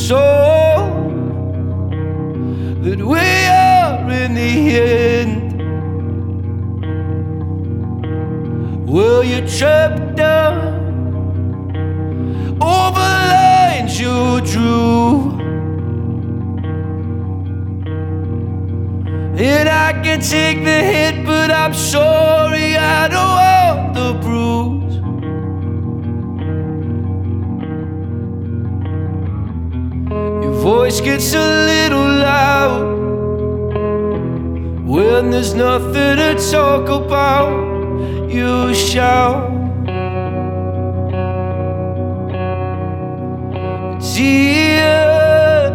soul that we are in the end. Well, you're trapped down over lines you drew, and I can take the hit, but I'm sorry I don't want the bruise. Your voice gets a little loud when there's nothing to talk about. You shout, dear,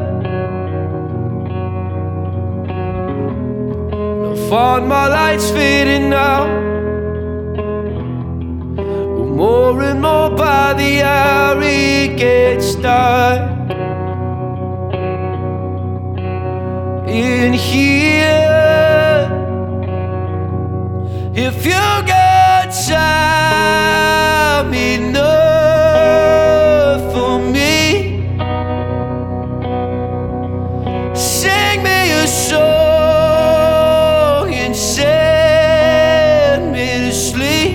I find my lights fading now. More and more by the hour it gets dark in here. If you got time enough for me, sing me a song and send me to sleep.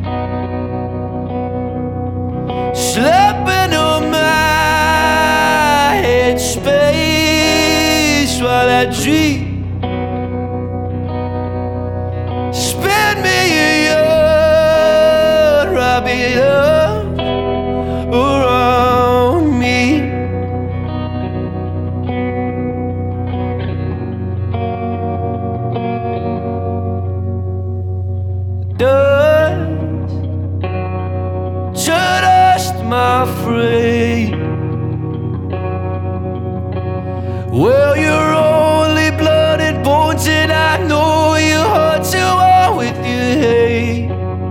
Slipping on my headspace while I dream. Spend me a year rubbing up around me. Dust, my friend. Well, you're only blood and bones, and I know your heart to war with your hate.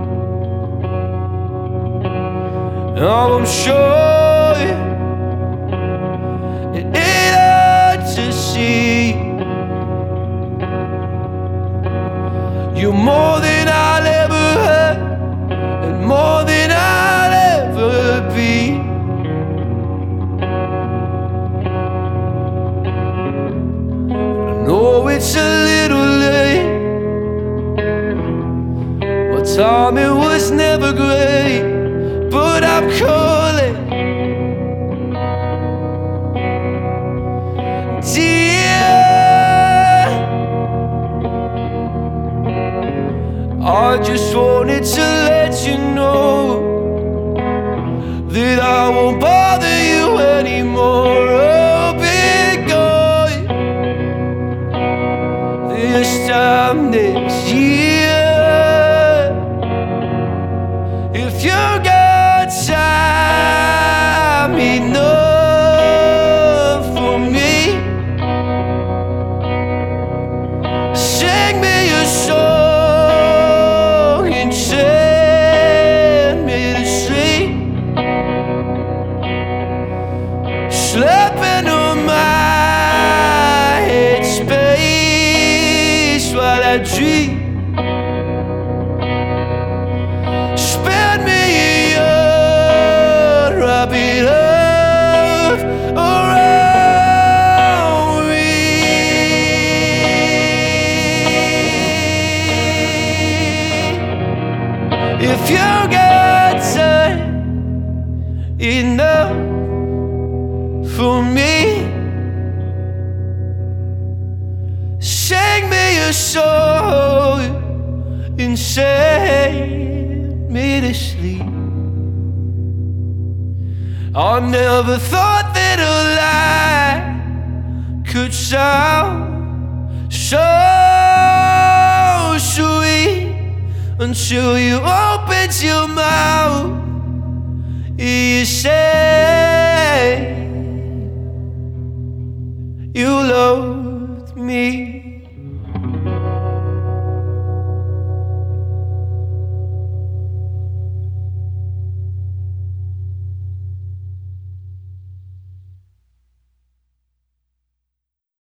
Oh, I'm sure it ain't hard to see. You're more than I'll ever have, and more than I'll ever be. I know it's a little late, my timing was never great, but I'm calling, dear. I just wanted to let you know that I won't bother you anymore. I'll be gone this time next year. If you got time enough for me, sing me a song and send me to sleep. Slapping on my headspace while I dream. Spend me a year rubbing up around me. If you got time enough for me, sing me a song and send me to sleep. I never thought that a lie could sound so sweet until you opened your mouth. You said you loved me.